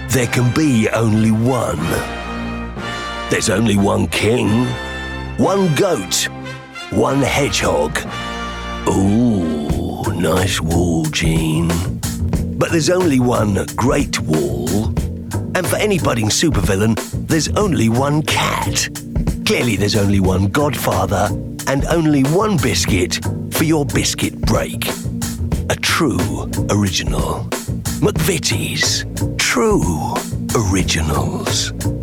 there can be only one. There's only one king, one goat, one hedgehog. Ooh, nice wall, Gene. But there's only one great wall. And for any budding supervillain, there's only one cat. Clearly there's only one godfather and only one biscuit for your biscuit break. A true original. McVitie's True Originals.